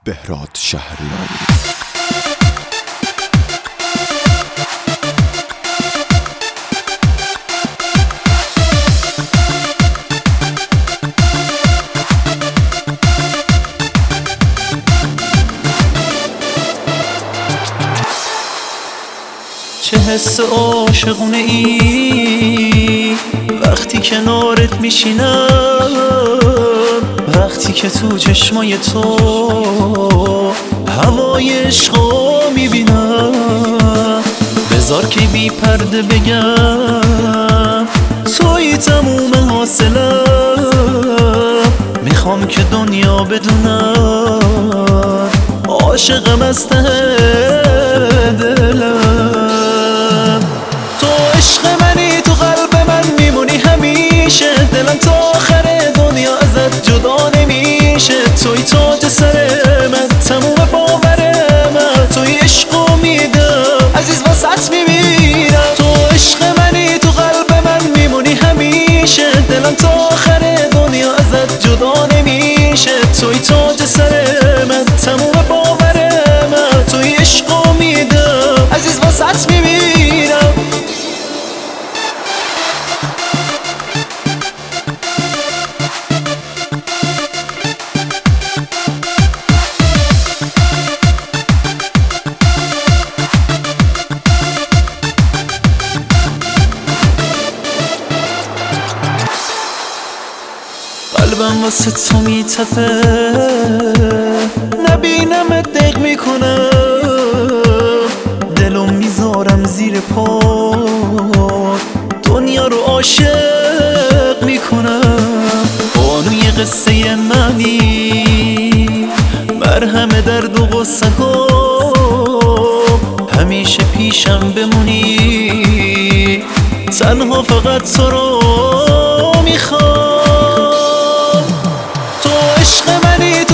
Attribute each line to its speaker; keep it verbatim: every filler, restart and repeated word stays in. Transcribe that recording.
Speaker 1: بهراد شهریاری.
Speaker 2: چه حس عاشقونه ای وقتی کنارت میشینم، وقتی که تو چشمای تو هوای عشقو میبینم. بذار که بی پرده بگم توی تموم حاصلم، میخوام که دنیا بدونم عاشقم از ته دلم. تو عشق منی، تو قلب من میمونی همیشه، دلم تا آخر دنیا ازت جدا نمیشه. توی تاج سر من، تموم باور من، توی عشقو میدم عزیز واسط میمیرم. تو عشق منی، تو قلب من میمونی همیشه، دلم تا آخر دنیا ازت جدا نمیشه. توی تاج سر من، تموم باور من، توی عشقو میدم عزیز واسط میمیرم. قلبم واسه تو میتپه، نبینمت دق میکنم، دلم میذارم زیر پا، دنیا رو عاشق میکنم. بانوی قصه منی، مرهم درد و غصه ها، همیشه پیشم بمونی، تنها فقط تو رو میخوام. تو عشق منی،